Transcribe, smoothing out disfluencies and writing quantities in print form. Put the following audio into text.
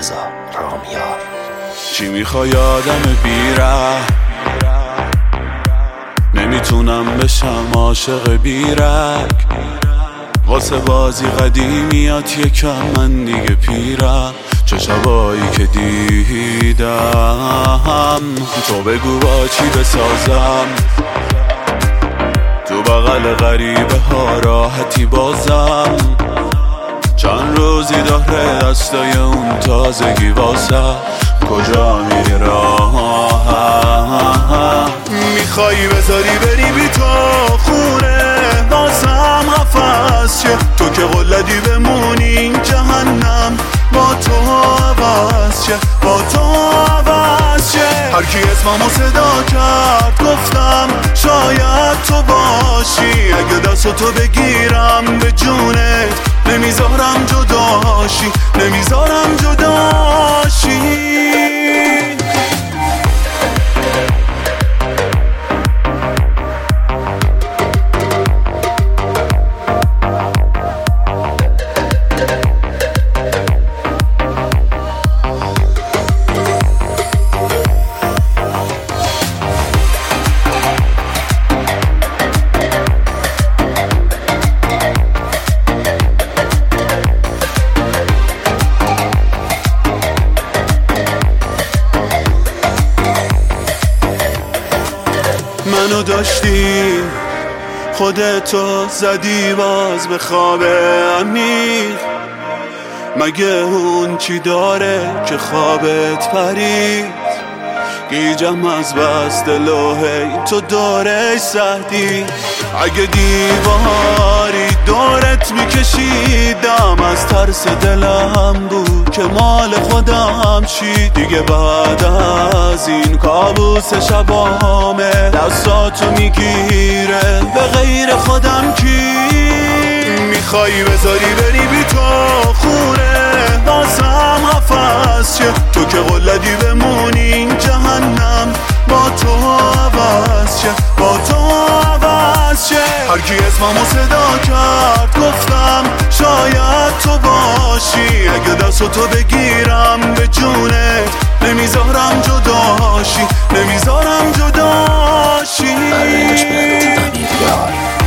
رضا رامیار. چی میخوای آدم بیره؟ نمیتونم بشم عاشق بیرک، واسه بازی قدیمیات یکم من دیگه پیرم. چه شبایی که دیدم تو بگو با چی بسازم، تو بغل غریبه ها راحتی بازم. چند روزی داره دستای اون تازگی واسه کجا میری راهم؟ میخوایی بذاری بری بی تو خونه بازم قفص شه، تو که قلدی بمونی این جهنم با تو عوض شه، با تو عوض شه. هرکی اسممو صدا کرد گفتم شاید تو باشی، اگه دست تو بگیرم به جونت نمیذارم جداشی، نمیذارم جداشی. منو داشتی خودتو زدی باز به خواب عمیق، مگه اون چی داره که خوابت پرید؟ گیجم از بست لوحه تو دورش سهدی، اگه دیواری دورت میکشیدم از ترس دلم بود که مال خودم چی. دیگه بعد از این کابوس شبامه دستاتو میگیره به غیر خودم کی؟ میخوایی بذاری بری بی تو خونه بازم قفص شه، تو که قلدی بمونی این جهنم با تو عوض شه، با تو عوض شه. هرکی اسممو صدا کرد گفتم شاید تو باشی، اگه دستو بگیرم به جونت نمیذارم جداشی، نمیذارم جداشی. برنامه‌اش به امیر یار.